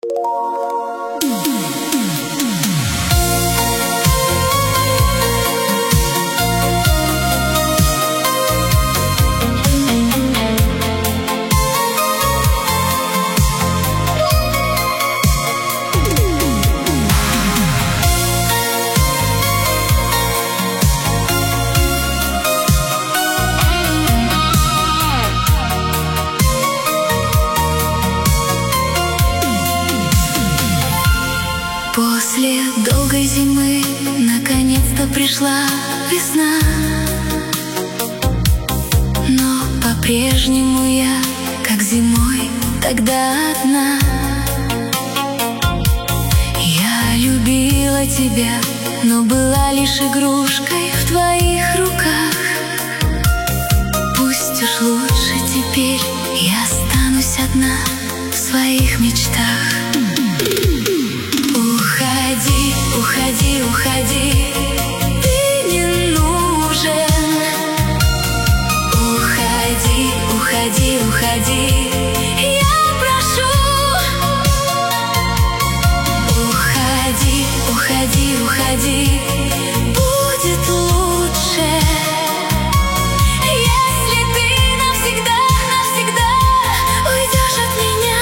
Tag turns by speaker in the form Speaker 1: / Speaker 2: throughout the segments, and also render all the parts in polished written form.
Speaker 1: После долгой зимы наконец-то пришла весна, но по-прежнему я, как зимой, тогда одна. Я любила тебя, но была лишь игрушкой в твоих руках. Пусть уж лучше теперь я останусь одна в своих мечтах. Уходи, уходи, уходи, ты не нужен. Уходи, уходи, уходи, я прошу. Уходи, уходи, уходи, будет лучше, если ты навсегда, навсегда уйдешь от меня.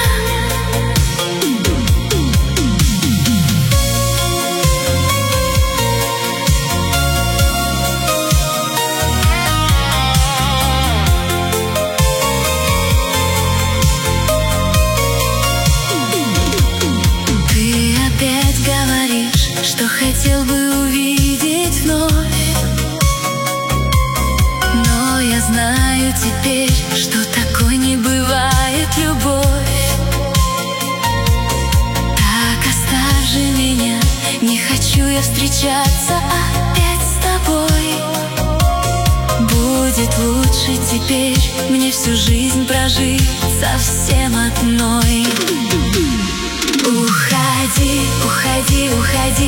Speaker 1: Что хотел бы увидеть вновь, но я знаю теперь, что такой не бывает любовь. Так оставь же меня, не хочу я встречаться опять с тобой. Будет лучше теперь мне всю жизнь прожить совсем одной. Уходи, уходи, уходи,